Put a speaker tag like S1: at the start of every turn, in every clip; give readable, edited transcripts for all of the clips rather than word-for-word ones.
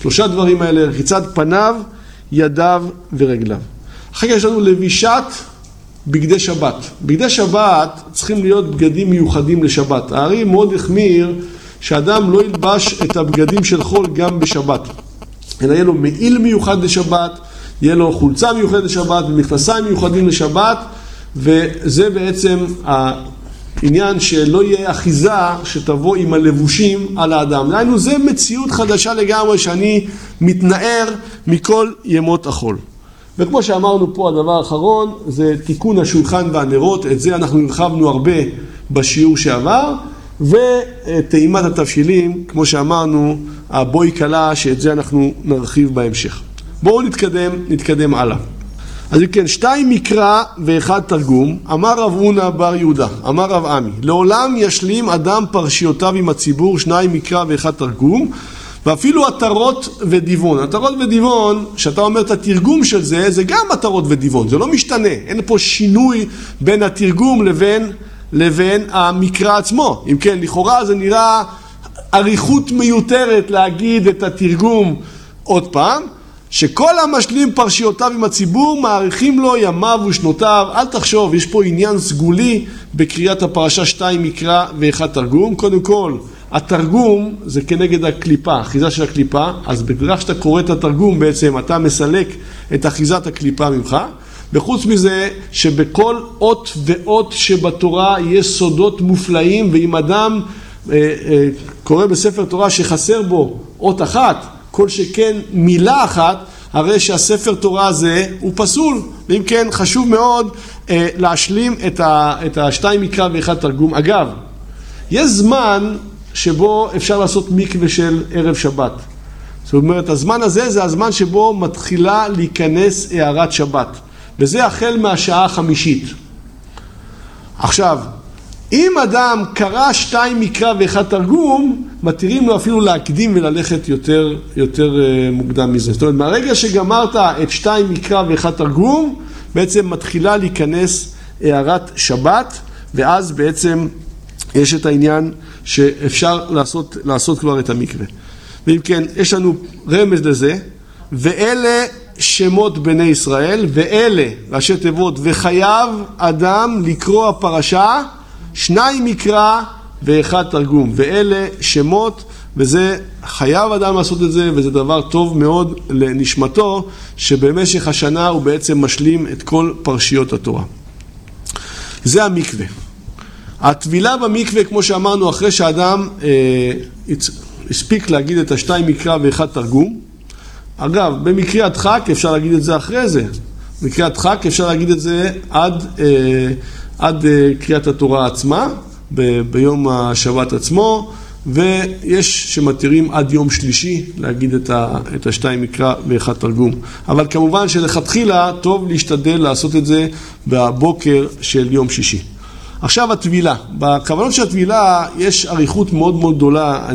S1: שלושה דברים האלה, רחיצת פניו, ידיו ורגליו. אחר כך יש לנו לבישת בגדי שבת. בגדי שבת צריכים להיות בגדים מיוחדים לשבת. הארי מאוד החמיר שאדם לא ילבש את הבגדים של חול גם בשבת. אלא יהיה לו מעיל מיוחד לשבת, יהיה לו חולצה מיוחדת לשבת, ומכנסיים מיוחדים לשבת, וזה בעצם העניין שלא יהיה אחיזה שתבוא עם הלבושים על האדם. דהיינו, זה מציאות חדשה לגמרי שאני מתנער מכל ימות החול. וכמו שאמרנו פה, הדבר האחרון זה תיקון השולחן והנרות, את זה אנחנו הרחבנו הרבה בשיעור שעבר, וטעימת התבשילים, כמו שאמרנו, הבוי קלה, שאת זה אנחנו נרחיב בהמשך. בואו נתקדם הלאה. אז כן, 2 מקרא ו1 תרגום. אמר רב הונא בר יהודה, אמר רב עמי, לעולם ישלים אדם פרשיותיו עם הציבור, 2 מקרא ו1 תרגום, ואפילו עטרות ודיוון. עטרות ודיוון, שאתה אומר את התרגום של זה, זה גם עטרות ודיוון, זה לא משתנה. אין פה שינוי בין התרגום לבין המקרא עצמו. אם כן, לכאורה זה נראה עריכות מיותרת להגיד את התרגום עוד פעם, שכל המשלים פרשיותיו עם הציבור מעריכים לו ימיו ושנותיו. אל תחשוב, יש פה עניין סגולי בקריאת הפרשה, 2 מקרא ו1 תרגום. קודם כל, התרגום זה כנגד הקליפה, אחיזה של הקליפה, אז בדרך שאתה קורא את התרגום בעצם אתה מסלק את אחיזת הקליפה ממך, וחוץ מזה שבכל אות ואות שבתורה יש סודות מופלאים, ואם אדם קורא בספר תורה שחסר בו אות אחת, כל שכן מילה אחת, הרי שהספר תורה הזה הוא פסול. ואם כן, חשוב מאוד להשלים את 2 מקרא ו1 תרגום. אגב, יש זמן שבו אפשר לעשות מקווה של ערב שבת. זאת אומרת, הזמן הזה זה הזמן שבו מתחילה להיכנס הערת שבת. וזה החל מהשעה 5. עכשיו, אם אדם קרא 2 מקרא ו1 תרגום, מתירים לו אפילו להקדים וללכת יותר מוקדם מזה. זאת אומרת, מהרגע שגמרת את 2 מקרא ו1 תרגום, בעצם מתחילה להיכנס הערת שבת, ואז בעצם יש את העניין שאפשר לעשות כבר את המקווה. ואם כן, יש לנו רמז לזה, ואלה שמות בני ישראל, ואלה ראשי תיבות, וחייב אדם לקרוא הפרשה 2 מקרא ו1 תרגום, ואלה שמות, וזה חייב אדם לעשות את זה, וזה דבר טוב מאוד לנשמתו, שבמשך השנה הוא בעצם משלים את כל פרשיות התורה. זה המקווה. הטבילה במקווה, כמו שאמרנו, אחרי שאדם הספיק להגיד את 2 מקרא ו1 תרגום. אגב, במקרה הדחק אפשר להגיד את זה אחרי זה. במקרה הדחק אפשר להגיד את זה עד קריאת התורה עצמה, ביום השבת עצמו, ויש שמתירים עד יום שלישי להגיד את 2 מקרא ו1 תרגום. אבל כמובן שלכתחילה טוב להשתדל לעשות את זה בבוקר של יום שישי. עכשיו הטבילה. בכוונות של הטבילה יש עריכות מאוד מאוד גדולה.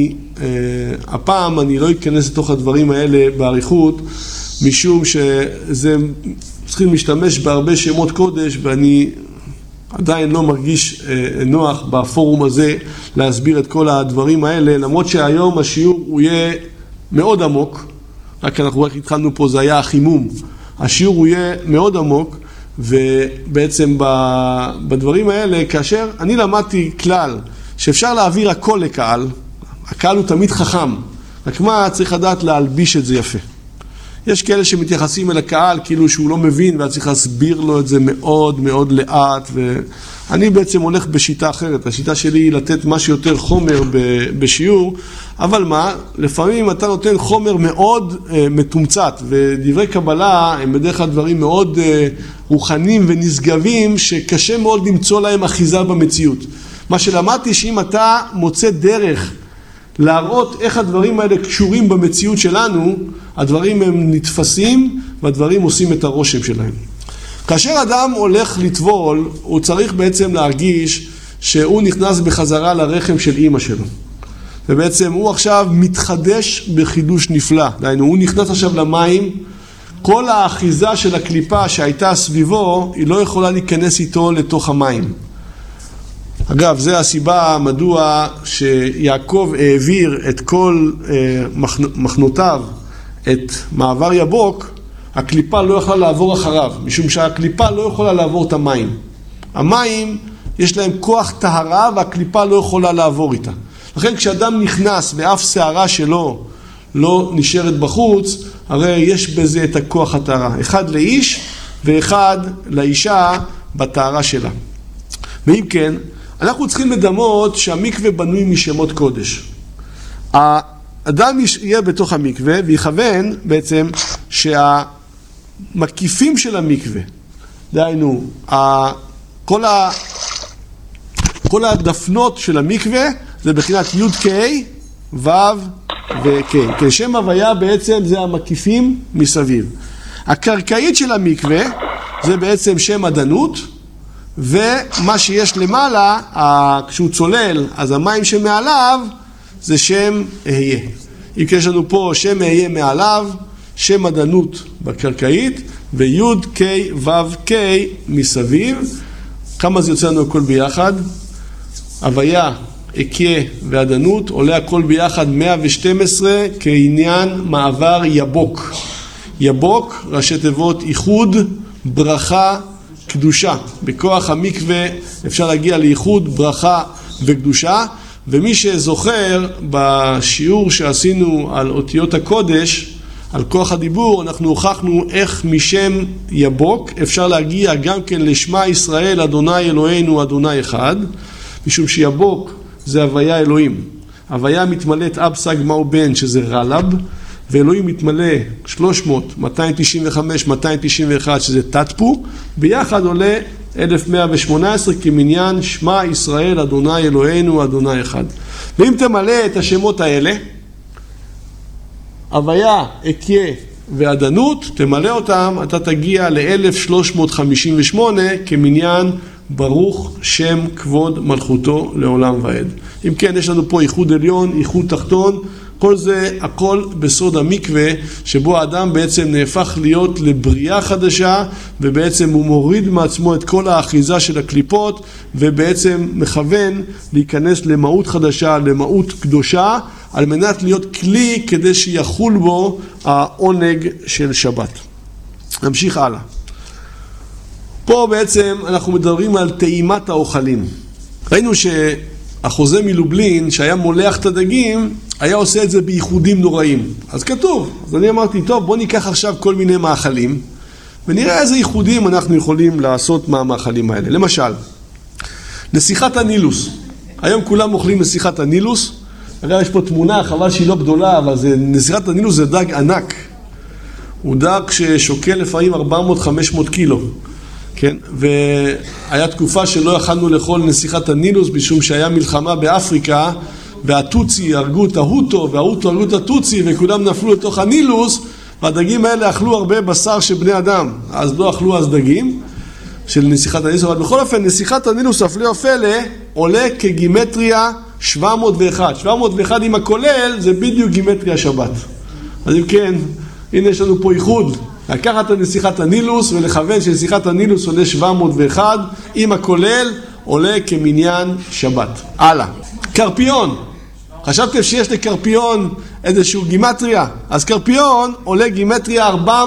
S1: הפעם אני לא אכנס לתוך הדברים האלה בעריכות, משום שזה צריכים להשתמש בהרבה שמות קודש, ואני עדיין לא מרגיש נוח בפורום הזה להסביר את כל הדברים האלה, למרות שהיום השיעור הוא יהיה מאוד עמוק, רק התחלנו פה, זה היה החימום. השיעור הוא יהיה מאוד עמוק, ובעצם בדברים האלה, כאשר אני למדתי כלל שאפשר להעביר הכל לקהל, הקהל הוא תמיד חכם, רק מה צריך לדעת להלביש את זה יפה. יש כאלה שמתייחסים אל הקהל כאילו שהוא לא מבין, ואז צריך להסביר לו את זה מאוד מאוד לאט, ואני בעצם הולך בשיטה אחרת. השיטה שלי היא לתת משהו יותר חומר בשיעור, אבל מה? לפעמים אתה נותן חומר מאוד מתומצת, ודברי קבלה הם בדרך כלל דברים מאוד רוחניים ונשגבים, שקשה מאוד למצוא להם אחיזה במציאות. מה שלמדתי שאם אתה מוצא דרך להראות איך הדברים האלה קשורים במציאות שלנו, הדברים הם נתפסים והדברים עושים את הרושם שלהם. כאשר אדם הולך לטבול, הוא צריך בעצם להרגיש שהוא נכנס בחזרה לרחם של אמא שלו. ובעצם הוא עכשיו מתחדש בחידוש נפלא. דהיינו, הוא נכנס עכשיו למים, כל האחיזה של הקליפה שהייתה סביבו, היא לא יכולה להיכנס איתו לתוך המים. אגב, זה הסיבה מדוע שיעקב העביר את כל מחנותיו, את מעבר יבוק, הקליפה לא יכולה לעבור אחריו, משום שהקליפה לא יכולה לעבור את המים. המים יש להם כוח טהרה והקליפה לא יכולה לעבור איתה. לכן כשאדם נכנס ואף שערה שלו לא נשארת בחוץ, הרי יש בזה את הכוח הטהרה. אחד לאיש ואחד לאישה בטהרה שלה. ואם כן, אנחנו צריכים לדמות שהמקווה בנוי משמות קודש. האדם יהיה בתוך המקווה ויכוון בעצם שהמקיפים של המקווה, דהיינו, כל הדפנות של המקווה זה בחינת י' ק' ו' וק'. כשם הוויה בעצם זה המקיפים מסביב. הקרקעית של המקווה זה בעצם שם עדנות, ומה שיש למעלה, כשהוא צולל, אז המים שמעליו זה שם אהיה. אם יש לנו פה שם אהיה מעליו, שם עדנות בקרקעית, וי' ק' ו' ק' מסביב. כמה זה יוצא לנו הכל ביחד? הוויה, אקיה ועדנות, עולה הכל ביחד 112 כעניין מעבר יבוק. יבוק, ראשי תיבות איחוד, ברכה, קדושה. בכוח המקווה אפשר להגיע לאיחוד, ברכה וקדושה. ומי שזוכר בשיעור שעשינו על אותיות הקודש, על כוח הדיבור, אנחנו הוכחנו איך משם יבוק אפשר להגיע גם כן לשמה ישראל, אדוני אלוהינו, אדוני אחד, משום שיבוק זה הוויה אלוהים. הוויה מתמלאת אב סג מהו בן, שזה רלב, ואלוהים מתמלא 300, 295, 291, שזה תתפו, ביחד עולה 1118 כמניין שמה ישראל, אדוני אלוהינו, אדוני אחד. ואם תמלא את השמות האלה, הוויה, אקיה ועדנות, תמלא אותם, אתה תגיע ל-1358 כמניין ברוך שם כבוד מלכותו לעולם ועד. אם כן, יש לנו פה ייחוד עליון, ייחוד תחתון, כל זה, הכל בסוד המקווה, שבו האדם בעצם נהפך להיות לבריאה חדשה, ובעצם הוא מוריד מעצמו את כל האחיזה של הקליפות, ובעצם מכוון להיכנס למהות חדשה, למהות קדושה, על מנת להיות כלי כדי שיחול בו העונג של שבת. נמשיך הלאה. פה בעצם אנחנו מדברים על טעימת האוכלים. ראינו שהחוזה מלובלין שהיה מולח את הדגים, היה עושה את זה בייחודים נוראים. אז כתוב, אז אני אמרתי, טוב, בוא ניקח עכשיו כל מיני מאכלים, ונראה איזה ייחודים אנחנו יכולים לעשות מהמאכלים האלה. למשל, נסיכת הנילוס. היום כולם אוכלים נסיכת הנילוס. הרי יש פה תמונה, חבל שהיא לא גדולה, אבל נסיכת הנילוס זה דג ענק. הוא דג ששוקל לפעמים 400-500 קילו. כן? והיה תקופה שלא יכלנו לאכול נסיכת הנילוס, משום שהיה מלחמה באפריקה, והטוצי הרגו את ההוטו, וההוטו הרגו את הטוצי, וכולם נפלו לתוך הנילוס, והדגים האלה אכלו הרבה בשר של בני אדם. אז לא אכלו אז דגים של נסיכת הנילוס, אבל בכל אופן, נסיכת הנילוס, הפלא ופלא, עולה כגימטריה 701. 701 עם הכולל, זה בדיוק גימטריה שבת. אז אם כן, הנה יש לנו פה ייחוד. לקחת את נסיכת הנילוס ולכוון שנסיכת הנילוס עולה 701, עם הכולל עולה כמניין שבת. הלאה. קרפיון. חשבתם שיש לקרפיון איזשהו גימטריה? אז קרפיון עולה גימטריה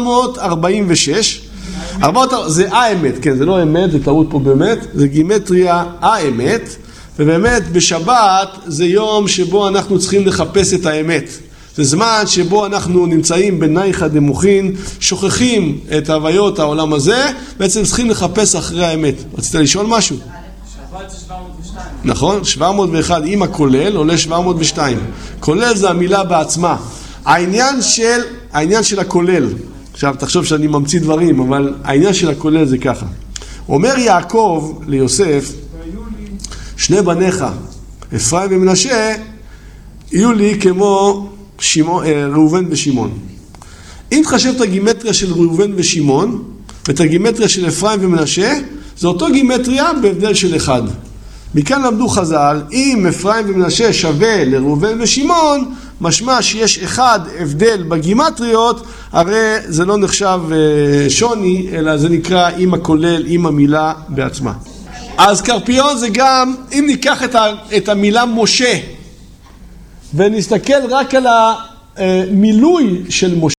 S1: 446. זה האמת, כן, זה לא אמת, זה טעות פה באמת, זה גימטריה האמת, ובאמת בשבת זה יום שבו אנחנו צריכים לחפש את האמת. זה זמן שבו אנחנו נמצאים בנייחא דמוחין, שוכחים את הוויות העולם הזה, בעצם צריכים לחפש אחרי האמת. רצית לשאול משהו?
S2: שבת זה 702.
S1: נכון? 701 עם הכולל עולה 702. כולל זה המילה בעצמה. העניין של הכולל, עכשיו תחשוב שאני ממציא דברים, אבל העניין של הכולל זה ככה. אומר יעקב ליוסף, שני בניך, אפרים ומנשה, יהיו לי כמו ראובן ושמעון. אם תחשב את הגימטריה של ראובן ושמעון ואת הגימטריה של אפרים ומנשה, זה אותו גימטריה בהבדל של אחד. מכאן למדו חז"ל, אם אפרים ומנשה שווה לראובן ושמעון, משמע שיש אחד הבדל בגימטריות, הרי זה לא נחשב שוני, אלא זה נקרא עם הכולל, עם המילה בעצמה. אז קרפיון זה גם, אם ניקח את המילה משה, ונסתכל רק על המילוי של משה,